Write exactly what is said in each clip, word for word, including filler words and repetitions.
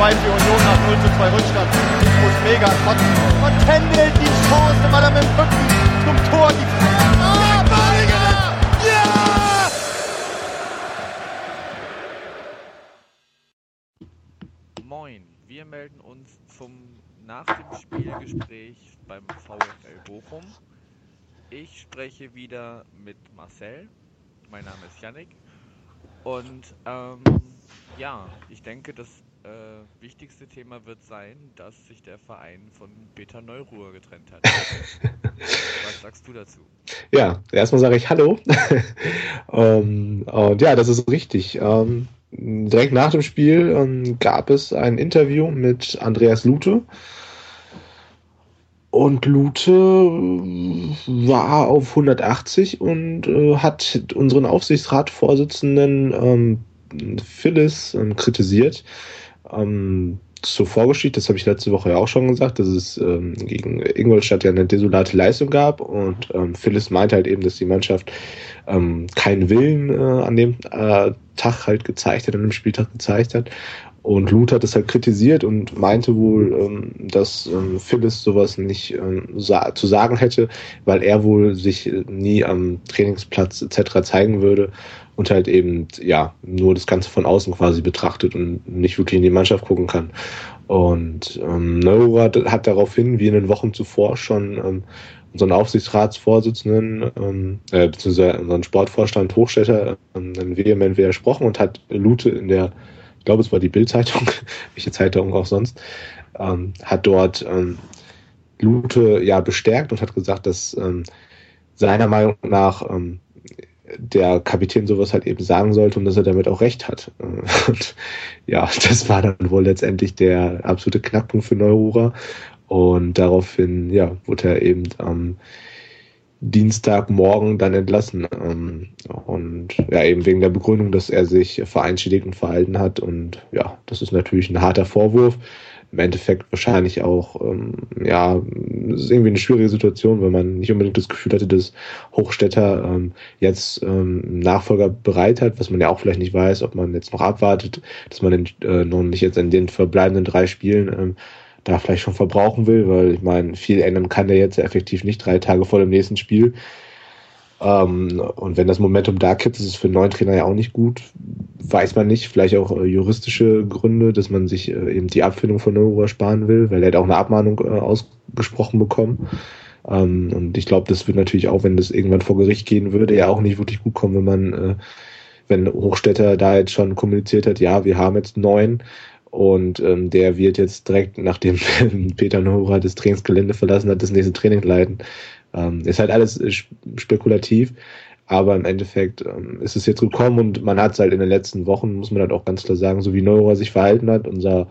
zwei für Union nach null zu zwei Rückstand. Muss mega kotzen. Und Kendall die Chance, weil er mit dem Rücken zum Tor die Ah, Balinger! Ja! Moin, wir melden uns zum nach dem Spielgespräch beim VfL Bochum. Ich spreche wieder mit Marcel. Mein Name ist Yannick. Und ähm, ja, ich denke, das äh, wichtigste Thema wird sein, dass sich der Verein von Peter Neururer getrennt hat. Was sagst du dazu? Ja, erstmal sage ich Hallo. um, und ja, das ist richtig. Um, direkt nach dem Spiel um, gab es ein Interview mit Andreas Lute. Und Lute war auf hundertachtzig und äh, hat unseren Aufsichtsratsvorsitzenden ähm, Phyllis ähm, kritisiert. Ähm, zur Vorgeschichte, das habe ich letzte Woche ja auch schon gesagt, dass es ähm, gegen Ingolstadt ja eine desolate Leistung gab und ähm, Phyllis meinte halt eben, dass die Mannschaft ähm, keinen Willen äh, an dem äh, Tag halt gezeigt hat, an dem Spieltag gezeigt hat. Und Lute hat das halt kritisiert und meinte wohl, ähm, dass ähm, Phyllis sowas nicht ähm, sa- zu sagen hätte, weil er wohl sich nie am Trainingsplatz et cetera zeigen würde und halt eben ja nur das Ganze von außen quasi betrachtet und nicht wirklich in die Mannschaft gucken kann. Und ähm, Neururer hat daraufhin, wie in den Wochen zuvor schon ähm, unseren Aufsichtsratsvorsitzenden, ähm, äh, beziehungsweise unseren Sportvorstand Hochstädter ähm, dann vehement widersprochen und hat Lute in der, ich glaube, es war die Bild-Zeitung, welche Zeitung auch sonst, ähm, hat dort ähm, Lute ja bestärkt und hat gesagt, dass ähm, seiner Meinung nach ähm, der Kapitän sowas halt eben sagen sollte und dass er damit auch recht hat. Und ja, das war dann wohl letztendlich der absolute Knackpunkt für Neururer. Und daraufhin, ja, wurde er eben am Dienstagmorgen dann entlassen. Und ja, eben wegen der Begründung, dass er sich vereinschädigend verhalten hat. Und ja, das ist natürlich ein harter Vorwurf. Im Endeffekt wahrscheinlich auch, ähm, ja, ist irgendwie eine schwierige Situation, weil man nicht unbedingt das Gefühl hatte, dass Hochstädter ähm, jetzt ähm, einen Nachfolger bereit hat, was man ja auch vielleicht nicht weiß, ob man jetzt noch abwartet, dass man den, äh, noch nicht jetzt in den verbleibenden drei Spielen ähm, da vielleicht schon verbrauchen will, weil ich meine, viel ändern kann der jetzt ja effektiv nicht drei Tage vor dem nächsten Spiel. Ähm, und wenn das Momentum da kippt, ist es für einen neuen Trainer ja auch nicht gut. Weiß man nicht, vielleicht auch äh, juristische Gründe, dass man sich äh, eben die Abfindung von Neururer sparen will, weil er hat auch eine Abmahnung äh, ausgesprochen bekommen. Ähm, und ich glaube, das wird natürlich auch, wenn das irgendwann vor Gericht gehen würde, ja auch nicht wirklich gut kommen, wenn man, äh, wenn Hochstädter da jetzt schon kommuniziert hat, ja, wir haben jetzt neun und ähm, der wird jetzt direkt, nachdem Peter Neururer das Trainingsgelände verlassen hat, das nächste Training leiten. Ähm, ist halt alles äh, spekulativ, aber im Endeffekt ähm, ist es jetzt gekommen und man hat es halt in den letzten Wochen, muss man halt auch ganz klar sagen, so wie Neururer sich verhalten hat, unser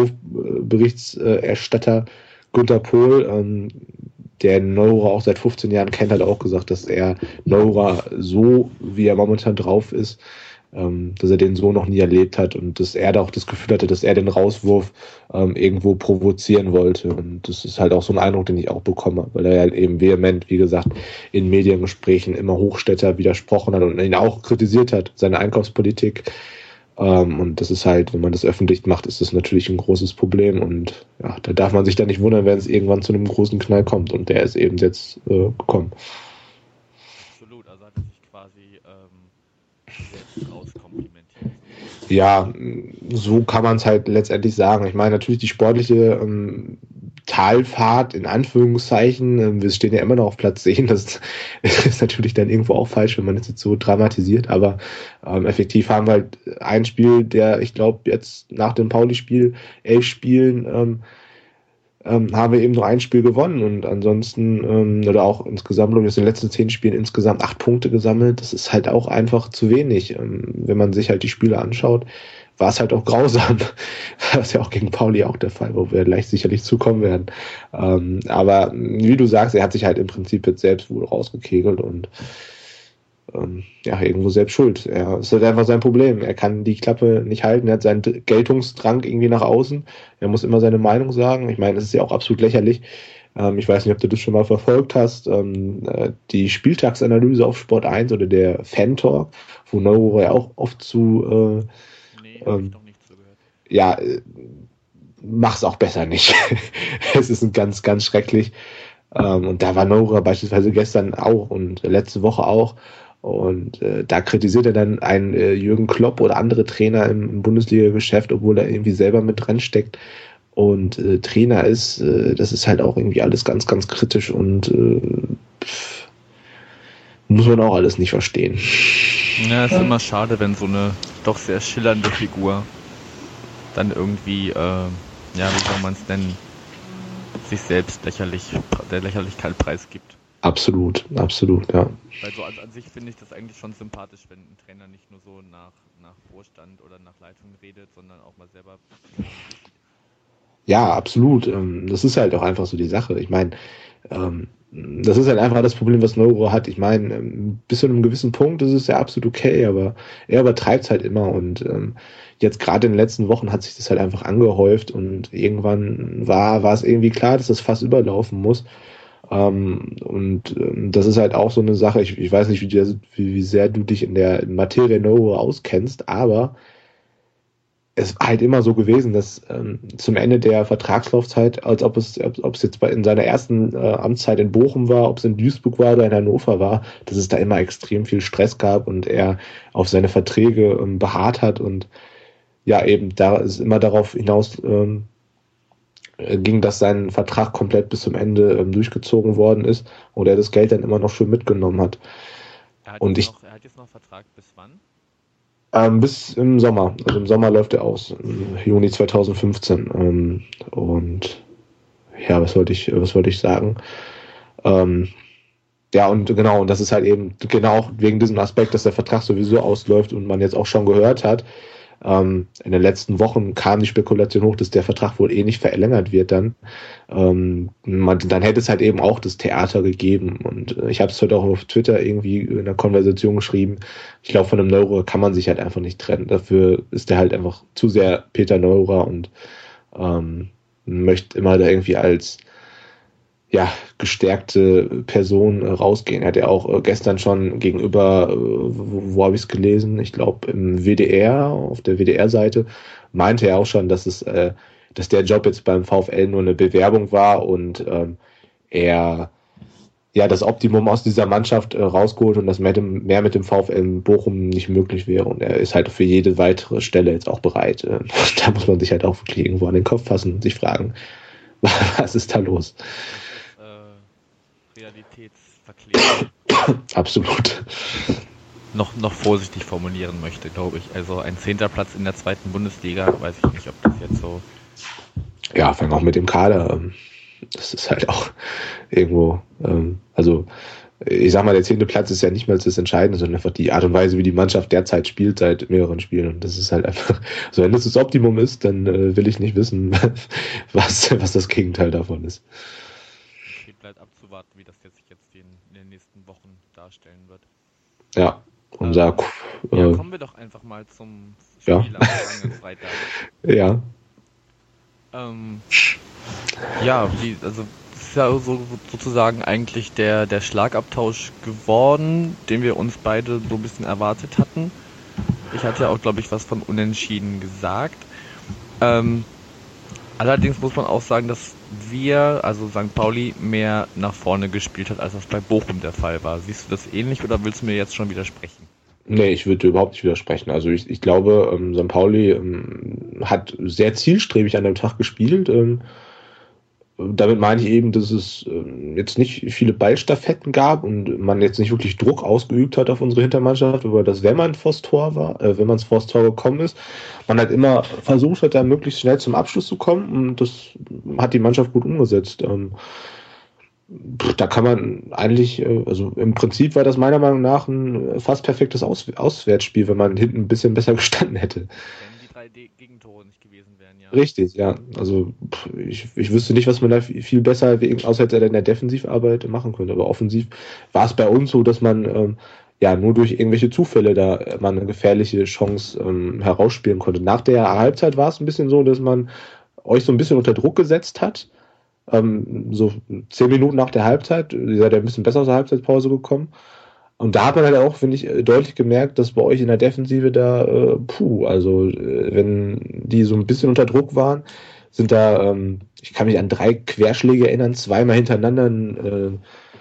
Hofberichterstatter Günter Pohl, ähm, der Neururer auch seit fünfzehn Jahren kennt, hat auch gesagt, dass er Neururer so, wie er momentan drauf ist, ähm, dass er den so noch nie erlebt hat und dass er da auch das Gefühl hatte, dass er den Rauswurf ähm, irgendwo provozieren wollte. Und das ist halt auch so ein Eindruck, den ich auch bekomme, weil er halt eben vehement, wie gesagt, in Mediengesprächen immer Hochstädter widersprochen hat und ihn auch kritisiert hat, seine Einkaufspolitik. Ähm, und das ist halt, wenn man das öffentlich macht, ist das natürlich ein großes Problem und ja, da darf man sich dann nicht wundern, wenn es irgendwann zu einem großen Knall kommt und der ist eben jetzt äh, gekommen. Absolut, also hat er sich quasi ähm, selbst rauskomplimentiert. Ja, so kann man es halt letztendlich sagen. Ich meine, natürlich die sportliche ähm, Talfahrt, in Anführungszeichen, ähm, wir stehen ja immer noch auf Platz zehn, das ist natürlich dann irgendwo auch falsch, wenn man das jetzt so dramatisiert, aber ähm, effektiv haben wir halt ein Spiel, der, ich glaube, jetzt nach dem Pauli-Spiel, elf Spielen, ähm, ähm, haben wir eben nur ein Spiel gewonnen und ansonsten, ähm, oder auch insgesamt, glaube ich, aus den letzten zehn Spielen insgesamt acht Punkte gesammelt. Das ist halt auch einfach zu wenig. Ähm, wenn man sich halt die Spiele anschaut, war es halt auch grausam. Das ist ja auch gegen Pauli auch der Fall, wo wir gleich sicherlich zukommen werden. Ähm, aber wie du sagst, er hat sich halt im Prinzip jetzt selbst wohl rausgekegelt und ähm, ja, irgendwo selbst schuld. Er ist halt einfach sein Problem. Er kann die Klappe nicht halten, er hat seinen Geltungsdrang irgendwie nach außen. Er muss immer seine Meinung sagen. Ich meine, es ist ja auch absolut lächerlich. Ähm, ich weiß nicht, ob du das schon mal verfolgt hast. Ähm, äh, die Spieltagsanalyse auf Sport eins oder der Fan-Talk, wo Neururer ja auch oft zu äh, Nee, hab ähm, ich noch nicht zugehört. ja, äh, mach's auch besser nicht. Es ist ein ganz, ganz schrecklich. Ähm, und da war Noura beispielsweise gestern auch und letzte Woche auch. Und äh, da kritisiert er dann einen äh, Jürgen Klopp oder andere Trainer im, im Bundesliga-Geschäft, obwohl er irgendwie selber mit dran steckt und äh, Trainer ist. Äh, das ist halt auch irgendwie alles ganz, ganz kritisch und äh, pff, muss man auch alles nicht verstehen. Ja, ist immer schade, wenn so eine doch sehr schillernde Figur dann irgendwie, äh, ja, wie soll man es nennen, sich selbst lächerlich, der Lächerlichkeit preisgibt. Absolut, absolut, ja. Weil so an, an sich finde ich das eigentlich schon sympathisch, wenn ein Trainer nicht nur so nach, nach Vorstand oder nach Leitung redet, sondern auch mal selber. Ja, absolut. Das ist halt auch einfach so die Sache. Ich meine, das ist halt einfach das Problem, was Noura hat. Ich meine, bis zu einem gewissen Punkt ist es ja absolut okay, aber er übertreibt es halt immer und jetzt gerade in den letzten Wochen hat sich das halt einfach angehäuft und irgendwann war, war es irgendwie klar, dass das Fass überlaufen muss. Um, und um, das ist halt auch so eine Sache, ich, ich weiß nicht, wie, die, wie, wie sehr du dich in der Materie Noura auskennst, aber es war halt immer so gewesen, dass ähm, zum Ende der Vertragslaufzeit, als ob es, ob es jetzt bei, in seiner ersten äh, Amtszeit in Bochum war, ob es in Duisburg war oder in Hannover war, dass es da immer extrem viel Stress gab und er auf seine Verträge ähm, beharrt hat und ja, eben da ist immer darauf hinaus ähm, ging, dass sein Vertrag komplett bis zum Ende ähm, durchgezogen worden ist und er das Geld dann immer noch schön mitgenommen hat. Er hat, und jetzt, ich, noch, er hat jetzt noch Vertrag bis wann? Ähm, bis im Sommer. Also im Sommer läuft er aus, im Juni zweitausendfünfzehn. Ähm, und ja, was wollte ich, was wollte ich sagen? Ähm, ja, und genau, und das ist halt eben genau auch wegen diesem Aspekt, dass der Vertrag sowieso ausläuft und man jetzt auch schon gehört hat, Ähm, in den letzten Wochen kam die Spekulation hoch, dass der Vertrag wohl eh nicht verlängert wird dann. Ähm, man, dann hätte es halt eben auch das Theater gegeben. Und äh, ich habe es heute auch auf Twitter irgendwie in einer Konversation geschrieben. Ich glaube, von einem Noura kann man sich halt einfach nicht trennen. Dafür ist der halt einfach zu sehr Peter Noura und ähm, möchte immer da irgendwie als ja, gestärkte Person äh, rausgehen. Er hat ja auch äh, gestern schon gegenüber, äh, wo, wo habe ich es gelesen? Ich glaube im W D R, auf der W D R-Seite, meinte er auch schon, dass es, äh, dass der Job jetzt beim VfL nur eine Bewerbung war und ähm, er ja das Optimum aus dieser Mannschaft äh, rausgeholt und dass mehr, mehr mit dem VfL in Bochum nicht möglich wäre. Und er ist halt für jede weitere Stelle jetzt auch bereit. Äh, da muss man sich halt auch wirklich irgendwo an den Kopf fassen und sich fragen, was ist da los? Realitätsverklärung. Absolut. Noch, noch vorsichtig formulieren möchte, glaube ich. Also ein zehnter Platz in der zweiten Bundesliga, weiß ich nicht, ob das jetzt so... Ja, vor allem auch mit dem Kader. Das ist halt auch irgendwo... Also, ich sag mal, der zehnte Platz ist ja nicht mal das Entscheidende, sondern einfach die Art und Weise, wie die Mannschaft derzeit spielt seit mehreren Spielen. Und das ist halt einfach... Also wenn das das Optimum ist, dann will ich nicht wissen, was, was das Gegenteil davon ist. Bleibt abzuwarten, wie das jetzt sich jetzt in, in den nächsten Wochen darstellen wird. Ja, unser... Ähm, äh, ja, kommen wir doch einfach mal zum Spiel ja. am vergangenen Freitag. Ja. Ähm, ja, wie, also das ist ja so, sozusagen eigentlich der, der Schlagabtausch geworden, den wir uns beide so ein bisschen erwartet hatten. Ich hatte ja auch, glaube ich, was von Unentschieden gesagt. Ähm, allerdings muss man auch sagen, dass wir, also Sankt Pauli, mehr nach vorne gespielt hat, als das bei Bochum der Fall war. Siehst du das ähnlich oder willst du mir jetzt schon widersprechen? Nee, ich würde überhaupt nicht widersprechen. Also ich, ich glaube, ähm, Sankt Pauli ähm, hat sehr zielstrebig an dem Tag gespielt. Ähm, damit meine ich eben, dass es ähm, jetzt nicht viele Ballstaffetten gab und man jetzt nicht wirklich Druck ausgeübt hat auf unsere Hintermannschaft, aber dass, wenn man vors Tor war, äh, wenn man vors Tor gekommen ist, man halt immer versucht hat, da möglichst schnell zum Abschluss zu kommen und das hat die Mannschaft gut umgesetzt. Ähm, da kann man eigentlich, also im Prinzip war das meiner Meinung nach ein fast perfektes Aus- Auswärtsspiel, wenn man hinten ein bisschen besser gestanden hätte. Wenn die drei D- Gegentore nicht gewesen wären, ja. Richtig, ja. Also ich, ich wüsste nicht, was man da viel besser, außer hätte er in der Defensivarbeit machen könnte. Aber offensiv war es bei uns so, dass man ähm, ja nur durch irgendwelche Zufälle da man eine gefährliche Chance ähm, herausspielen konnte. Nach der Halbzeit war es ein bisschen so, dass man euch so ein bisschen unter Druck gesetzt hat. Ähm, so zehn Minuten nach der Halbzeit, ihr seid ja ein bisschen besser aus der Halbzeitpause gekommen. Und da hat man halt auch, finde ich, deutlich gemerkt, dass bei euch in der Defensive da, äh, puh, also äh, wenn die so ein bisschen unter Druck waren, sind da, ähm, ich kann mich an drei Querschläge erinnern, zweimal hintereinander, äh,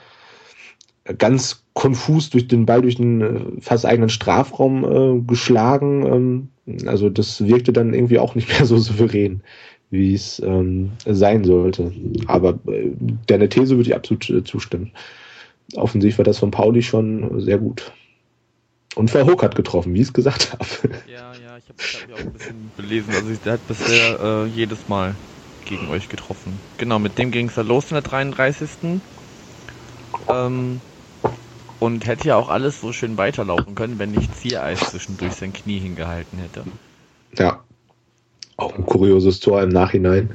ganz konfus durch den Ball durch den äh, fast eigenen Strafraum äh, geschlagen. Ähm, also das wirkte dann irgendwie auch nicht mehr so souverän, wie es ähm, sein sollte. Aber äh, deiner These würde ich absolut äh, zustimmen. Offensiv war das von Pauli schon sehr gut. Und Verhoek hat getroffen, wie ich es gesagt habe. Ja, ja, ich habe es auch ein bisschen belesen. Also der hat bisher äh, jedes Mal gegen euch getroffen. Genau, mit dem ging es ja los in der dreiunddreißigsten Ähm, und hätte ja auch alles so schön weiterlaufen können, wenn nicht Ziereis zwischendurch sein Knie hingehalten hätte. Ja, auch ein kurioses Tor im Nachhinein.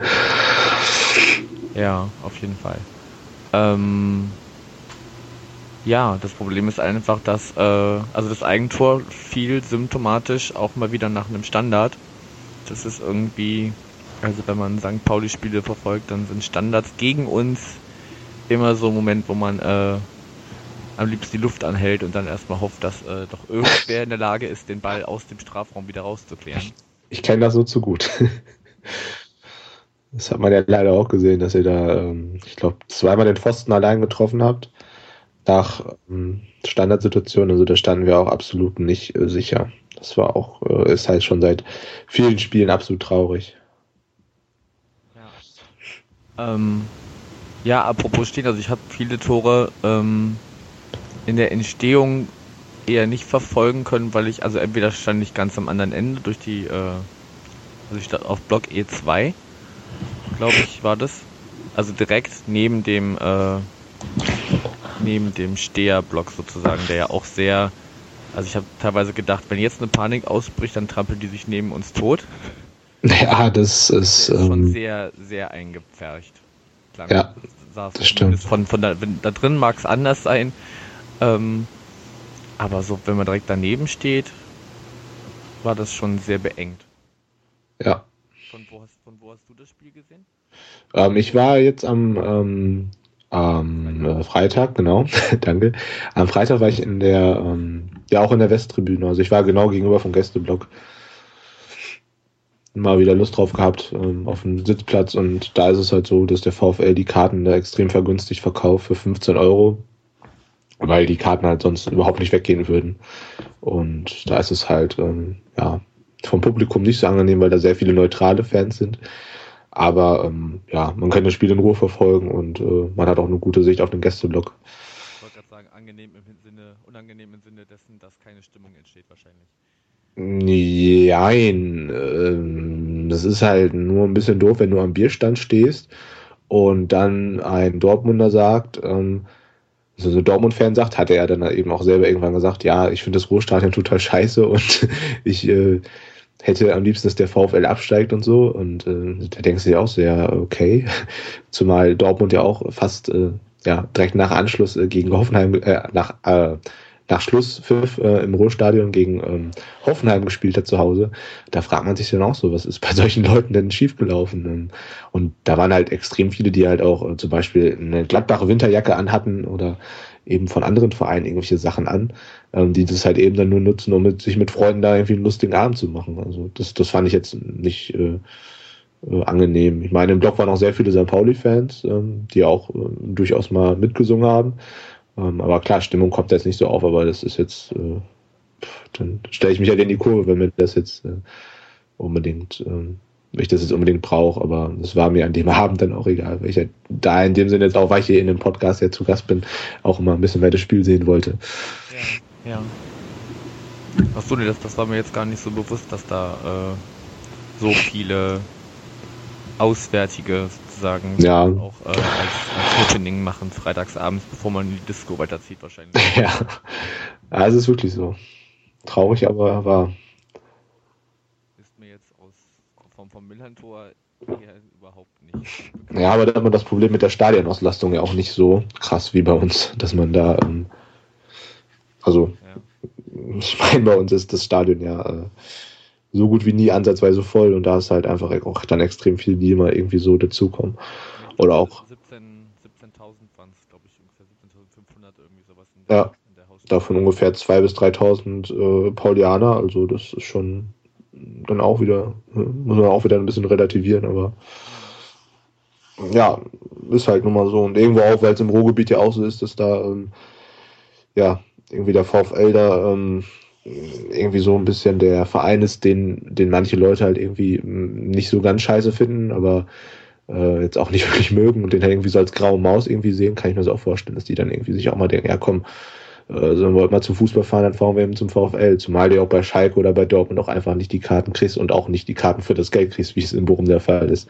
Ja, auf jeden Fall. Ähm, ja, das Problem ist einfach, dass äh, also das Eigentor fiel symptomatisch auch mal wieder nach einem Standard. Das ist irgendwie, also wenn man Sankt Pauli-Spiele verfolgt, dann sind Standards gegen uns immer so ein Moment, wo man äh, am liebsten die Luft anhält und dann erstmal hofft, dass äh, doch irgendwer in der Lage ist, den Ball aus dem Strafraum wieder rauszuklären. Ich kenne das so zu gut. Das hat man ja leider auch gesehen, dass ihr da, ähm, ich glaube, zweimal den Pfosten allein getroffen habt. Nach ähm, Standardsituationen, also da standen wir auch absolut nicht äh, sicher. Das war auch, äh, ist halt schon seit vielen Spielen absolut traurig. Ja, ähm, ja apropos stehen, also ich habe viele Tore ähm, in der Entstehung eher nicht verfolgen können, weil ich, also entweder stand ich ganz am anderen Ende durch die, äh, also ich stand auf Block E zwei, glaube ich, war das. Also direkt neben dem, äh, neben dem Steherblock sozusagen, der ja auch sehr, also ich habe teilweise gedacht, wenn jetzt eine Panik ausbricht, dann trampeln die sich neben uns tot. Ja, das ist, das ist schon ähm, sehr, sehr eingepfercht. Klang. Ja, Saß das stimmt. Von, von da, wenn, da drin mag es anders sein, ähm, aber so, wenn man direkt daneben steht, war das schon sehr beengt. Ja. Von wo hast, von wo hast du das Spiel gesehen? Ähm, ich war jetzt am ähm, am äh, Freitag, genau, danke. Am Freitag war ich in der, ähm, ja auch in der Westtribüne. Also ich war genau gegenüber vom Gästeblock. Mal wieder Lust drauf gehabt ähm, auf einen Sitzplatz und da ist es halt so, dass der VfL die Karten da extrem vergünstigt verkauft für fünfzehn Euro, weil die Karten halt sonst überhaupt nicht weggehen würden. Und da ist es halt, ähm, ja, vom Publikum nicht so angenehm, weil da sehr viele neutrale Fans sind. Aber ähm, ja, man kann das Spiel in Ruhe verfolgen und äh, man hat auch eine gute Sicht auf den Gästeblock. Ich wollte gerade sagen, angenehm im Sinne, unangenehm im Sinne dessen, dass keine Stimmung entsteht wahrscheinlich. Nein, ähm, das ist halt nur ein bisschen doof, wenn du am Bierstand stehst und dann ein Dortmunder sagt, ähm, also so ein Dortmund-Fan sagt, hat er ja dann eben auch selber irgendwann gesagt, ja, ich finde das Ruhrstadion total scheiße und ich äh, hätte am liebsten, dass der VfL absteigt und so. Und äh, da denkst du dir auch so, ja, okay. Zumal Dortmund ja auch fast äh, ja direkt nach Anschluss äh, gegen Hoffenheim, äh, nach, äh, nach Schlusspfiff äh, im Ruhrstadion gegen ähm, Hoffenheim gespielt hat zu Hause. Da fragt man sich dann auch so, was ist bei solchen Leuten denn schiefgelaufen? Und da waren halt extrem viele, die halt auch äh, zum Beispiel eine Gladbacher Winterjacke anhatten oder eben von anderen Vereinen irgendwelche Sachen an, ähm, die das halt eben dann nur nutzen, um mit, sich mit Freunden da irgendwie einen lustigen Abend zu machen. Also das, das fand ich jetzt nicht äh, äh, angenehm. Ich meine, im Block waren auch sehr viele Sankt Pauli-Fans, ähm, die auch äh, durchaus mal mitgesungen haben. Ähm, aber klar, Stimmung kommt jetzt nicht so auf, aber das ist jetzt, äh, pff, dann stelle ich mich halt in die Kurve, wenn mir das jetzt äh, unbedingt, ähm, wenn ich das jetzt unbedingt brauche, aber das war mir an dem Abend dann auch egal, weil ich halt da in dem Sinne jetzt auch, weil ich hier in dem Podcast ja zu Gast bin, auch immer ein bisschen mehr das Spiel sehen wollte. Ja, ja. Achso, nee, das, das war mir jetzt gar nicht so bewusst, dass da äh, so viele Auswärtige sozusagen Ja. auch äh, als, als Happening machen, freitagsabends, bevor man in die Disco weiterzieht wahrscheinlich. Ja, ja, es ist wirklich so. Traurig, aber wahr. Ist mir jetzt aus vom, vom Millantor eher überhaupt nicht bekannt. Ja, aber da hat man das Problem mit der Stadionauslastung ja auch nicht so krass wie bei uns, dass man da, ähm, also, Ja. ich meine, bei uns ist das Stadion ja äh, so gut wie nie ansatzweise voll und da ist halt einfach auch dann extrem viel, die immer irgendwie so dazukommen. Oder auch siebzehntausend waren es, glaube ich, ungefähr siebzehntausendfünfhundert, irgendwie sowas in Ja. der, in der Hausstadt. davon ungefähr zweitausend bis dreitausend äh, Paulianer, also das ist schon dann auch wieder, muss man auch wieder ein bisschen relativieren, aber ja, ist halt nun mal so. Und irgendwo auch, weil es im Ruhrgebiet ja auch so ist, dass da ähm, ja, irgendwie der VfL da ähm, irgendwie so ein bisschen der Verein ist, den, den manche Leute halt irgendwie nicht so ganz scheiße finden, aber äh, jetzt auch nicht wirklich mögen und den halt irgendwie so als graue Maus irgendwie sehen, kann ich mir das auch vorstellen, dass die dann irgendwie sich auch mal denken, ja komm, äh, sollen wir mal zum Fußball fahren, dann fahren wir eben zum VfL, zumal du auch bei Schalke oder bei Dortmund auch einfach nicht die Karten kriegst und auch nicht die Karten für das Geld kriegst, wie es in Bochum der Fall ist.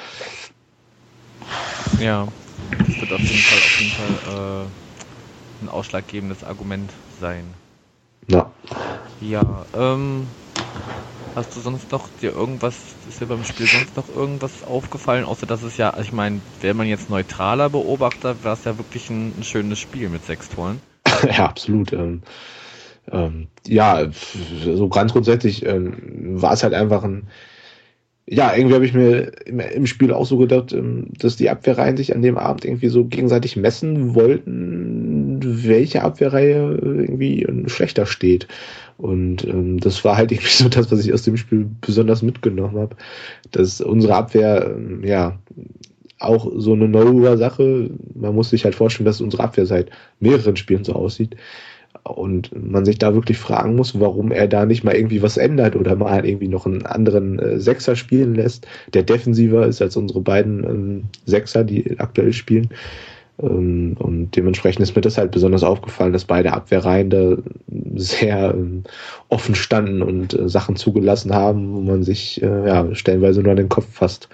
Ja, das wird auf jeden Fall, auf jeden Fall äh, ein ausschlaggebendes Argument sein. Ja. Ja, ähm, hast du sonst noch dir irgendwas, ist dir beim Spiel sonst noch irgendwas aufgefallen, außer dass es ja, ich meine, wäre man jetzt neutraler Beobachter, wäre es ja wirklich ein, ein schönes Spiel mit sechs Toren. Ja, absolut. Ähm, ähm, ja, so ganz grundsätzlich ähm, war es halt einfach ein, ja, irgendwie habe ich mir im, im Spiel auch so gedacht, ähm, dass die Abwehrreihen sich an dem Abend irgendwie so gegenseitig messen wollten, welche Abwehrreihe irgendwie schlechter steht. Und ähm, das war halt irgendwie so das, was ich aus dem Spiel besonders mitgenommen habe, dass unsere Abwehr, ähm, ja, auch so eine neue Sache, man muss sich halt vorstellen, dass unsere Abwehr seit mehreren Spielen so aussieht und man sich da wirklich fragen muss, warum er da nicht mal irgendwie was ändert oder mal irgendwie noch einen anderen äh, Sechser spielen lässt, der defensiver ist als unsere beiden ähm, Sechser, die aktuell spielen. Ähm, und dementsprechend ist mir das halt besonders aufgefallen, dass beide Abwehrreihen da sehr ähm, offen standen und äh, Sachen zugelassen haben, wo man sich äh, ja stellenweise nur an den Kopf fasst.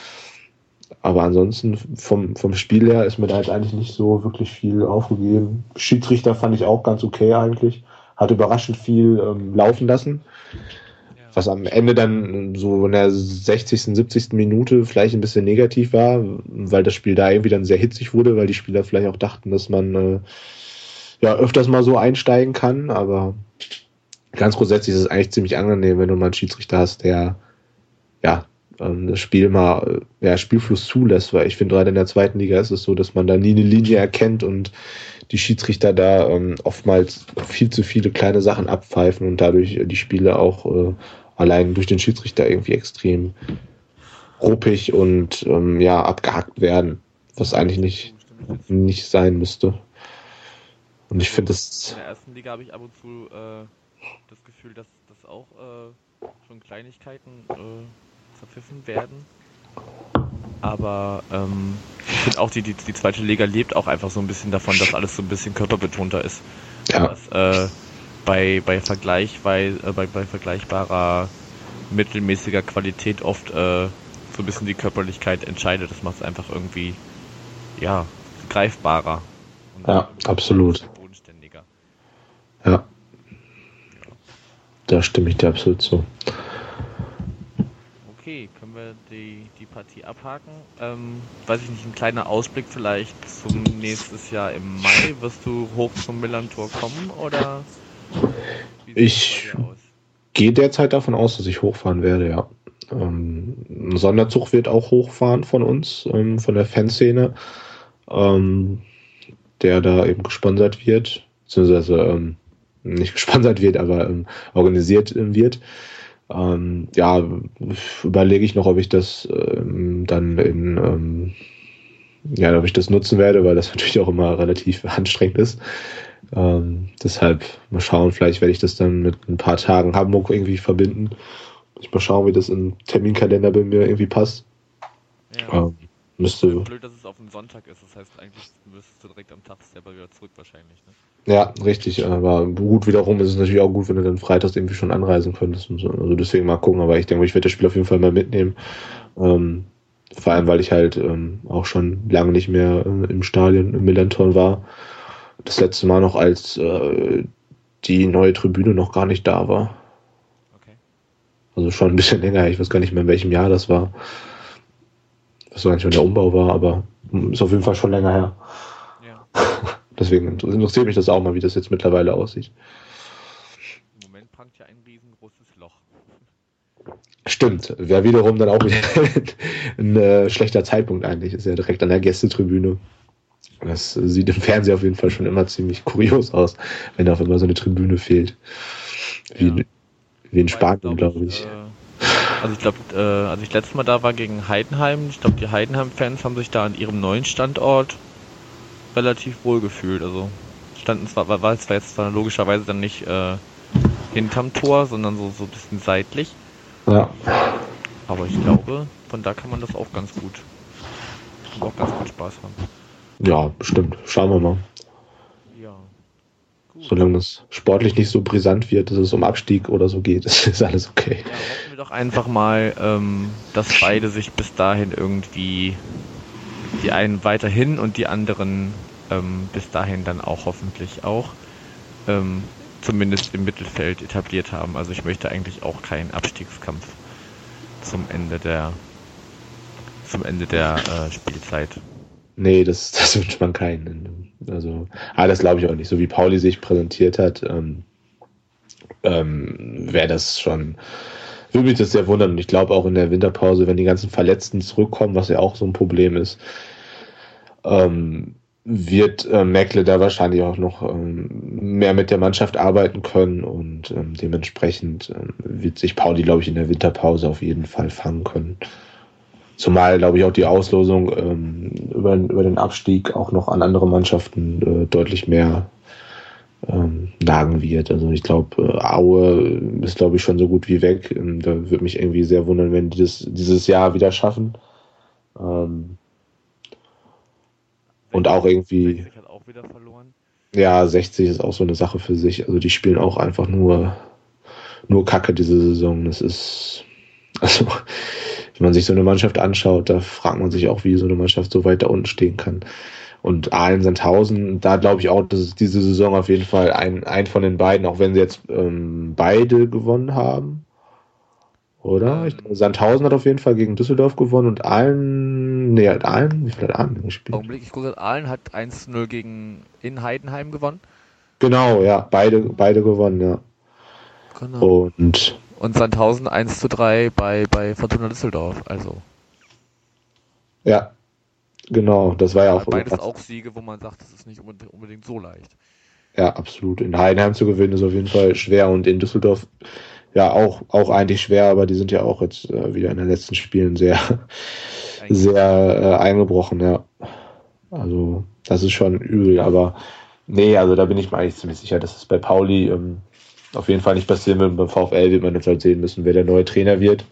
Aber ansonsten vom, vom Spiel her ist mir da jetzt eigentlich nicht so wirklich viel aufgegeben. Schiedsrichter fand ich auch ganz okay eigentlich. Hat überraschend viel ähm, laufen lassen. Ja. Was am Ende dann so in der sechzigsten, siebzigsten Minute vielleicht ein bisschen negativ war, weil das Spiel da irgendwie dann sehr hitzig wurde, weil die Spieler vielleicht auch dachten, dass man äh, ja öfters mal so einsteigen kann. Aber ganz grundsätzlich ist es eigentlich ziemlich angenehm, wenn du mal einen Schiedsrichter hast, der ja das Spiel mal, ja, Spielfluss zulässt, weil ich finde, gerade in der zweiten Liga ist es so, dass man da nie eine Linie erkennt und die Schiedsrichter da ähm, oftmals viel zu viele kleine Sachen abpfeifen und dadurch die Spiele auch äh, allein durch den Schiedsrichter irgendwie extrem ruppig und ähm, ja, abgehackt werden, was eigentlich nicht, nicht sein müsste. Und ich finde das... In der ersten Liga habe ich ab und zu äh, das Gefühl, dass das auch äh, schon Kleinigkeiten äh, verpfiffen werden. Aber ähm, ich finde auch, die, die, die zweite Liga lebt auch einfach so ein bisschen davon, dass alles so ein bisschen körperbetonter ist. Ja. Dass, äh, bei, bei, Vergleich, bei, äh, bei, bei vergleichbarer mittelmäßiger Qualität oft äh, so ein bisschen die Körperlichkeit entscheidet. Das macht es einfach irgendwie ja, greifbarer. Und ja, absolut. Bodenständiger. Ja. Da stimme ich dir absolut zu. Okay, können wir die, die Partie abhaken. Ähm, weiß ich nicht, ein kleiner Ausblick vielleicht zum nächstes Jahr im Mai. Wirst du hoch zum Millerntor kommen oder wie sieht ich das bei dir aus? Gehe derzeit davon aus, dass ich hochfahren werde, ja. Ähm, ein Sonderzug wird auch hochfahren von uns, ähm, von der Fanszene, ähm, der da eben gesponsert wird, beziehungsweise ähm, nicht gesponsert wird, aber ähm, organisiert äh, wird. Ähm, ja, überlege ich noch, ob ich das ähm, dann in, ähm, ja, ob ich das nutzen werde, weil das natürlich auch immer relativ anstrengend ist. Ähm, deshalb mal schauen, vielleicht werde ich das dann mit ein paar Tagen Hamburg irgendwie verbinden. Ich mal schauen, wie das im Terminkalender bei mir irgendwie passt. Ja. Ähm, müsste. Blöd, dass es auf einen Sonntag ist. Das heißt, eigentlich müsstest du direkt am Tag selber wieder zurück wahrscheinlich, ne? Ja, richtig, aber gut, wiederum ist es natürlich auch gut, wenn du dann freitags irgendwie schon anreisen könntest und so. Also deswegen mal gucken, aber ich denke, ich werde das Spiel auf jeden Fall mal mitnehmen. Ähm, vor allem, weil ich halt ähm, auch schon lange nicht mehr äh, im Stadion im Millerntor war. Das letzte Mal noch, als äh, die neue Tribüne noch gar nicht da war. Okay. Also schon ein bisschen länger, ich weiß gar nicht mehr, in welchem Jahr das war. Ich weiß gar nicht, wann der Umbau war, aber ist auf jeden Fall schon länger her. Ja. Deswegen interessiert mich das auch mal, wie das jetzt mittlerweile aussieht. Im Moment prangt ja ein riesengroßes Loch. Stimmt, wäre wiederum dann auch wieder ein äh, schlechter Zeitpunkt eigentlich. Ist ja direkt an der Gästetribüne. Das sieht im Fernsehen auf jeden Fall schon immer ziemlich kurios aus, wenn auf einmal so eine Tribüne fehlt. Wie, Ja. wie in Spanien, glaube ich. Äh, Also ich glaube, äh, als ich letztes Mal da war gegen Heidenheim, ich glaube, die Heidenheim-Fans haben sich da an ihrem neuen Standort relativ wohl gefühlt. Also standen zwar, war es zwar jetzt zwar logischerweise dann nicht äh, hinterm Tor, sondern so, so ein bisschen seitlich. Ja. Aber ich glaube, von da kann man das auch ganz gut, kann auch ganz gut Spaß haben. Ja, bestimmt. Schauen wir mal. Ja. Gut. Solange es sportlich nicht so brisant wird, dass es um Abstieg oder so geht, ist alles okay. Ja, hoffen wir doch einfach mal, ähm, dass beide sich bis dahin irgendwie, die einen weiterhin und die anderen ähm, bis dahin dann auch hoffentlich auch, ähm, zumindest im Mittelfeld etabliert haben. Also ich möchte eigentlich auch keinen Abstiegskampf zum Ende der zum Ende der äh, Spielzeit. Nee, das, das wünscht man keinen. Also, ah, das glaube ich auch nicht. So wie Pauli sich präsentiert hat, ähm, ähm, wäre das schon, würde mich das sehr wundern. Und ich glaube auch in der Winterpause, wenn die ganzen Verletzten zurückkommen, was ja auch so ein Problem ist, ähm, wird äh, Mäkle da wahrscheinlich auch noch ähm, mehr mit der Mannschaft arbeiten können und ähm, dementsprechend ähm, wird sich Pauli, glaube ich, in der Winterpause auf jeden Fall fangen können. Zumal, glaube ich, auch die Auslosung ähm, über, über den Abstieg auch noch an andere Mannschaften äh, deutlich mehr ähm, nagen wird. Also ich glaube, äh, Aue ist, glaube ich, schon so gut wie weg. Ähm, da würde mich irgendwie sehr wundern, wenn die das dieses Jahr wieder schaffen. Ähm, und auch irgendwie... sechzig hat auch wieder verloren. Ja, sechzig ist auch so eine Sache für sich. Also die spielen auch einfach nur, nur Kacke diese Saison. Das ist... Also... Wenn man sich so eine Mannschaft anschaut, da fragt man sich auch, wie so eine Mannschaft so weit da unten stehen kann. Und Aalen-Sandhausen, da glaube ich auch, dass es diese Saison auf jeden Fall ein, ein von den beiden, auch wenn sie jetzt ähm, beide gewonnen haben, oder? Ich, Sandhausen hat auf jeden Fall gegen Düsseldorf gewonnen und Aalen, nee, hat Aalen, wie viel hat Aalen gespielt? Augenblick, ich gucke, Aalen hat eins zu null gegen in Heidenheim gewonnen. Genau, ja, beide, beide gewonnen, ja. Genau. Und Und Sandhausen eins zu drei bei, bei Fortuna Düsseldorf, also. Ja, genau, das war ja auch... Beides auch Siege, wo man sagt, das ist nicht unbedingt so leicht. Ja, absolut. In Heidenheim zu gewinnen ist auf jeden Fall schwer und in Düsseldorf ja auch, auch eigentlich schwer, aber die sind ja auch jetzt äh, wieder in den letzten Spielen sehr, sehr äh, eingebrochen, ja. Also, das ist schon übel, aber nee, also da bin ich mir eigentlich ziemlich sicher, dass es bei Pauli ähm, auf jeden Fall nicht passieren wird. Beim VfL wird man jetzt halt sehen müssen, wer der neue Trainer wird.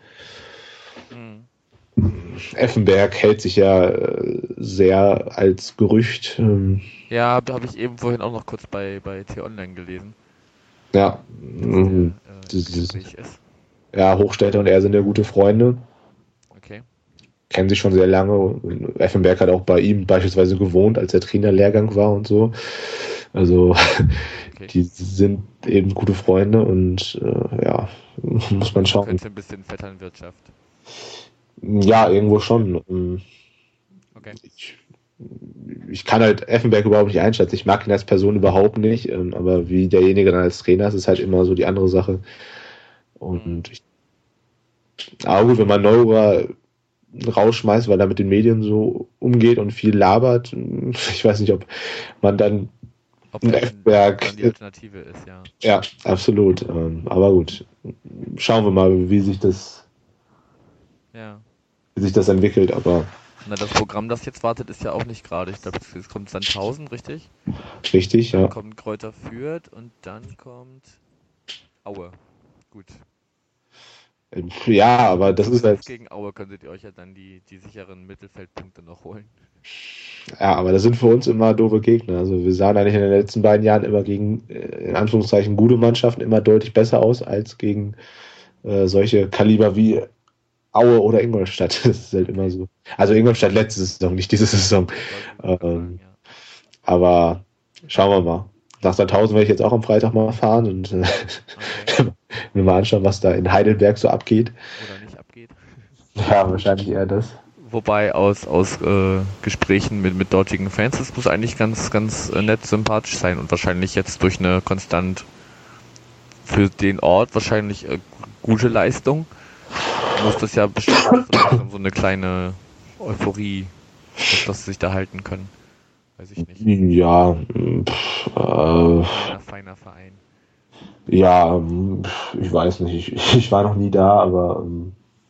Mhm. Effenberg hält sich ja äh, sehr als Gerücht. Ähm, ja, habe ich eben vorhin auch noch kurz bei, bei T-Online gelesen. Ja. Mhm. Der, äh, ist. Ja, Hochstädter und er sind ja gute Freunde. Okay. Kennen sich schon sehr lange. Effenberg hat auch bei ihm beispielsweise gewohnt, als der Trainerlehrgang war und so. Also okay. Die sind eben gute Freunde und äh, ja, muss man schauen. Könnte ein bisschen Vetternwirtschaft. Ja, irgendwo schon. Okay. Ich, ich kann halt Effenberg überhaupt nicht einschätzen. Ich mag ihn als Person überhaupt nicht, aber wie derjenige dann als Trainer ist, ist halt immer so die andere Sache. Und ich, aber gut, wenn man Neuer rausschmeißt, weil er mit den Medien so umgeht und viel labert, ich weiß nicht, ob man dann Ob ein Effenberg die Alternative ist, ja. Ja, absolut. Aber gut, schauen wir mal, wie sich das, ja. wie sich das entwickelt. Aber na, das Programm, das jetzt wartet, ist ja auch nicht gerade. Ich glaube, es kommt Sandhausen, richtig? Richtig, ja. Dann kommt Kräuter Fürth und dann kommt Aue. Gut. Ja, aber das ist halt... Gegen Aue könntet ihr euch ja dann die, die sicheren Mittelfeldpunkte noch holen. Ja, aber das sind für uns immer doofe Gegner. Also wir sahen eigentlich in den letzten beiden Jahren immer gegen, in Anführungszeichen, gute Mannschaften immer deutlich besser aus als gegen äh, solche Kaliber wie Aue oder Ingolstadt. Das ist halt immer so. Also Ingolstadt letzte Saison, nicht diese Saison. Ähm, sagen, ja. Aber schauen wir mal. Nach Sandhausen werde ich jetzt auch am Freitag mal fahren und äh, okay. mir mal anschauen, was da in Heidelberg so abgeht. Oder nicht abgeht. Ja, wahrscheinlich eher das. Wobei aus, aus äh, Gesprächen mit, mit dortigen Fans, das muss eigentlich ganz, ganz äh, nett sympathisch sein und wahrscheinlich jetzt durch eine konstant für den Ort wahrscheinlich äh, gute Leistung muss das ja bestimmt so eine kleine Euphorie, dass, dass sie sich da halten können. Weiß ich nicht. Ja, pff, äh, feiner, feiner Verein. Ja, ich weiß nicht. Ich, ich war noch nie da, aber ähm,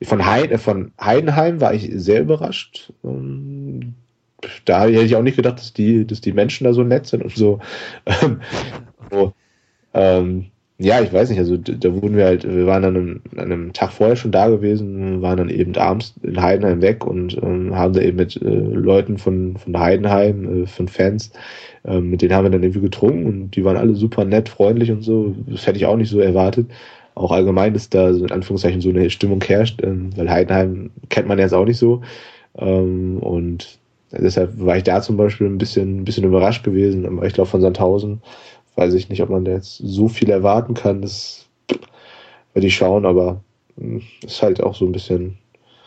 von, Heid, von Heidenheim war ich sehr überrascht. Ähm, da hätte ich auch nicht gedacht, dass die, dass die Menschen da so nett sind und so. Ähm, so ähm, ja, ich weiß nicht, also da wurden wir halt, wir waren dann an einem, einem Tag vorher schon da gewesen, waren dann eben abends in Heidenheim weg und ähm, haben da eben mit äh, Leuten von, von Heidenheim, äh, von Fans, äh, mit denen haben wir dann irgendwie getrunken und die waren alle super nett, freundlich und so. Das hätte ich auch nicht so erwartet. Auch allgemein ist da so in Anführungszeichen so eine Stimmung herrscht, ähm, weil Heidenheim kennt man jetzt auch nicht so. Ähm, und deshalb war ich da zum Beispiel ein bisschen, ein bisschen überrascht gewesen. Aber ich glaube, von Sandhausen weiß ich nicht, ob man da jetzt so viel erwarten kann. Das werde ich schauen, aber ist halt auch so ein bisschen,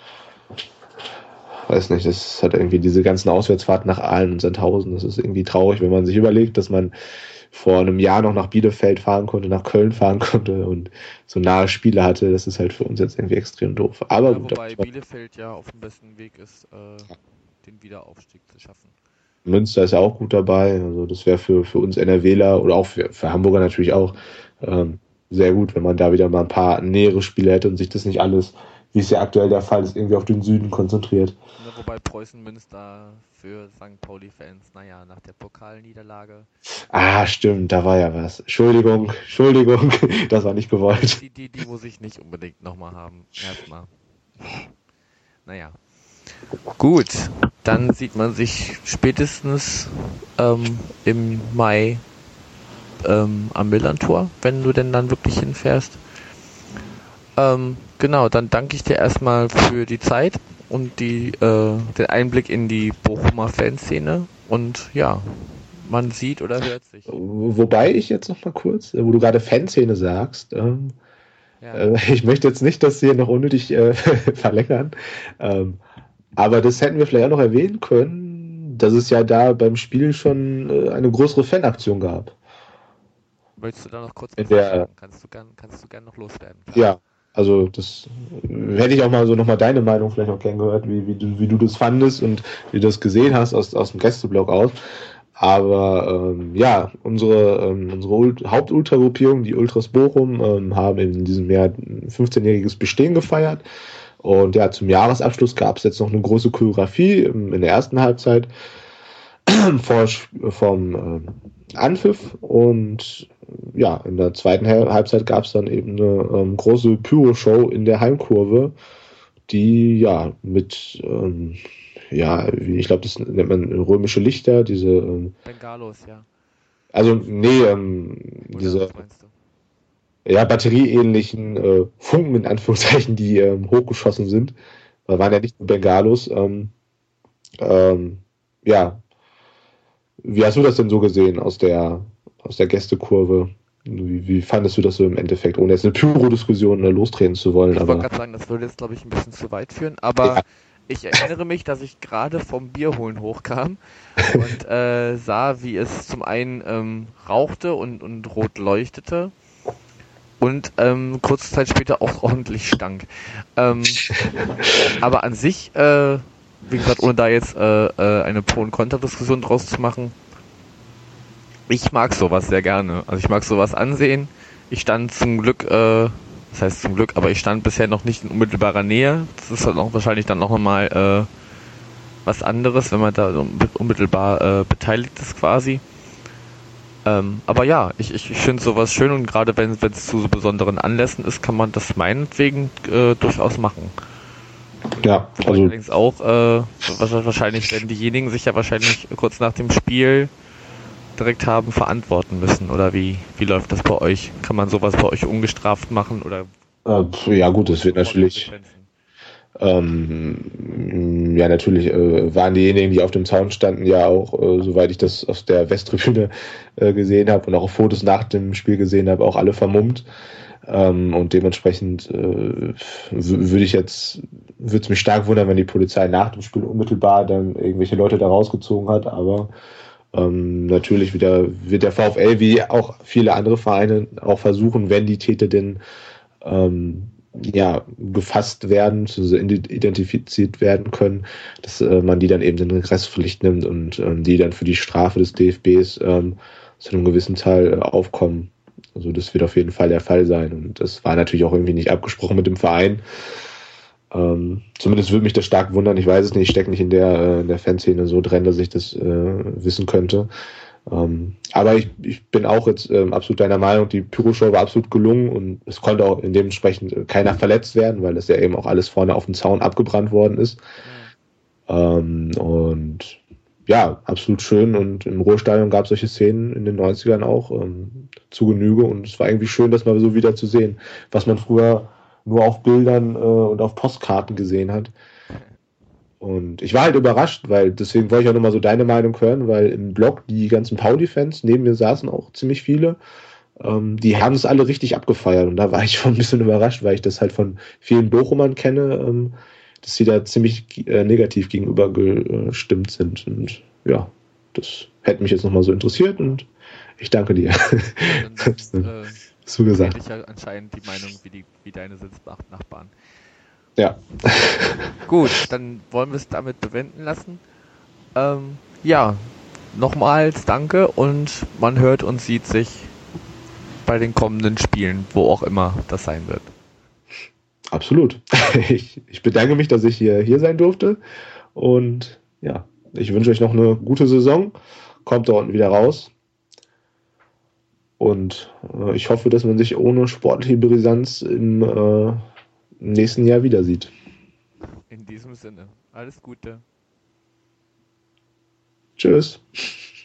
weiß nicht, das ist halt irgendwie diese ganzen Auswärtsfahrten nach Aalen und Sandhausen. Das ist irgendwie traurig, wenn man sich überlegt, dass man vor einem Jahr noch nach Bielefeld fahren konnte, nach Köln fahren konnte und so nahe Spiele hatte. Das ist halt für uns jetzt irgendwie extrem doof. Aber ja, gut, wobei Bielefeld ja auf dem besten Weg ist, äh, den Wiederaufstieg zu schaffen. Münster ist ja auch gut dabei. Also das wäre für, für uns NRWler oder auch für, für Hamburger natürlich auch ähm, sehr gut, wenn man da wieder mal ein paar nähere Spiele hätte und sich das nicht alles, wie es ja aktuell der Fall ist, irgendwie auf den Süden konzentriert. Ja, wobei Preußen-Münster für Sankt Pauli-Fans, naja, nach der Pokalniederlage. Ah, stimmt, da war ja was. Entschuldigung, Entschuldigung, das war nicht gewollt. Die, die, die muss ich nicht unbedingt nochmal haben. Erstmal. Naja. Gut, dann sieht man sich spätestens ähm, im Mai ähm, am Millerntor, wenn du denn dann wirklich hinfährst. Ähm, genau, dann danke ich dir erstmal für die Zeit und die, äh, den Einblick in die Bochumer Fanszene und ja, man sieht oder hört sich. Wobei ich jetzt noch mal kurz, wo du gerade Fanszene sagst, ähm, Ja. äh, ich möchte jetzt nicht, dass sie hier noch unnötig äh, verlängern, ähm, aber das hätten wir vielleicht auch noch erwähnen können, dass es ja da beim Spiel schon äh, eine größere Fanaktion gab. Möchtest du da noch kurz In der- sagen? Kannst du gern, kannst du gern noch loswerden. Ja, also das äh, hätte ich auch mal so nochmal deine Meinung vielleicht noch gern gehört, wie, wie, du, wie du das fandest und wie du das gesehen hast aus, aus dem Gästeblog aus. Aber ähm, ja, unsere, ähm, unsere Ult- Hauptultragruppierung, die Ultras Bochum, ähm, haben in diesem Jahr ein fünfzehnjähriges Bestehen gefeiert. Und ja, zum Jahresabschluss gab es jetzt noch eine große Choreografie ähm, in der ersten Halbzeit vor, vom ähm, Anpfiff. Und ja, in der zweiten Hal- Halbzeit gab es dann eben eine ähm, große Pyro-Show in der Heimkurve, die ja mit, ähm, ja, wie- ich glaube, das nennt man römische Lichter, diese, ähm, Bengalos, ja. also nee, ähm, Oder diese was meinst du? ja, batterieähnlichen äh, Funken in Anführungszeichen, die ähm, hochgeschossen sind. Da waren ja nicht nur Bengalos. Ähm, ähm, ja, wie hast du das denn so gesehen aus der aus der Gästekurve? Wie, wie fandest du das so im Endeffekt, ohne jetzt eine Pyro-Diskussion äh, lostreten zu wollen? Ich wollte Aber gerade sagen, das würde jetzt, glaube ich, ein bisschen zu weit führen, aber Ja. ich erinnere mich, dass ich gerade vom Bierholen hochkam und äh, sah, wie es zum einen ähm, rauchte und, und rot leuchtete und ähm, kurze Zeit später auch ordentlich stank. Ähm, aber an sich, äh, wie gesagt, ohne da jetzt äh, äh, eine Pro- und Kontra-Diskussion draus zu machen, ich mag sowas sehr gerne. Also ich mag sowas ansehen. Ich stand zum Glück, äh, das heißt zum Glück, aber ich stand bisher noch nicht in unmittelbarer Nähe. Das ist halt auch wahrscheinlich dann noch mal äh, was anderes, wenn man da so unmittelbar äh, beteiligt ist quasi. Ähm, aber ja, ich, ich, ich finde sowas schön und gerade wenn es zu so besonderen Anlässen ist, kann man das meinetwegen äh, durchaus machen. ja, Wobei also allerdings auch, äh, wahrscheinlich werden diejenigen sich ja wahrscheinlich kurz nach dem Spiel direkt haben verantworten müssen. Oder wie, wie läuft das bei euch? Kann man sowas bei euch ungestraft machen? Oder äh, ja gut, es wird natürlich Ähm, ja, natürlich äh, waren diejenigen, die auf dem Zaun standen, ja auch, äh, soweit ich das aus der Westtribüne äh, gesehen habe und auch Fotos nach dem Spiel gesehen habe, auch alle vermummt. Ähm, und dementsprechend äh, w- würde ich jetzt, würde es mich stark wundern, wenn die Polizei nach dem Spiel unmittelbar dann irgendwelche Leute da rausgezogen hat. Aber ähm, natürlich wieder, wird der VfL wie auch viele andere Vereine auch versuchen, wenn die Täter denn ähm, ja, gefasst werden, also identifiziert werden können, dass äh, man die dann eben in Regresspflicht nimmt und ähm, die dann für die Strafe des D F Bs ähm, zu einem gewissen Teil äh, aufkommen. Also das wird auf jeden Fall der Fall sein und das war natürlich auch irgendwie nicht abgesprochen mit dem Verein. Ähm, zumindest würde mich das stark wundern. Ich weiß es nicht, ich stecke nicht in der, äh, in der Fanszene so drin, dass ich das äh, wissen könnte. Ähm, aber ich, ich bin auch jetzt ähm, absolut deiner Meinung, die Pyroshow war absolut gelungen und es konnte auch in dementsprechend keiner verletzt werden, weil es ja eben auch alles vorne auf dem Zaun abgebrannt worden ist. Mhm. Ähm, und ja, absolut schön und im Ruhrstadion gab es solche Szenen in den neunzigern auch ähm, zu Genüge und es war irgendwie schön, das mal so wieder zu sehen, was man früher nur auf Bildern äh, und auf Postkarten gesehen hat. Und ich war halt überrascht, weil deswegen wollte ich auch nochmal so deine Meinung hören, weil im Blog die ganzen Pauli-Fans, neben mir saßen auch ziemlich viele, ähm, die haben es alle richtig abgefeiert und da war ich schon ein bisschen überrascht, weil ich das halt von vielen Bochumern kenne, ähm, dass sie da ziemlich äh, negativ gegenüber gestimmt sind und ja, das hätte mich jetzt nochmal so interessiert und ich danke dir. Dann, äh, so gesagt. Ich ja anscheinend die Meinung wie, die, wie deine Sitznachbarn. Ja. Gut, dann wollen wir es damit bewenden lassen. Ähm, ja, nochmals danke und man hört und sieht sich bei den kommenden Spielen, wo auch immer das sein wird. Absolut. Ich, ich bedanke mich, dass ich hier, hier sein durfte und ja, ich wünsche euch noch eine gute Saison. Kommt da unten wieder raus. Und äh, ich hoffe, dass man sich ohne sportliche Brisanz im, äh, im nächsten Jahr wieder sieht. In diesem Sinne, alles Gute. Tschüss.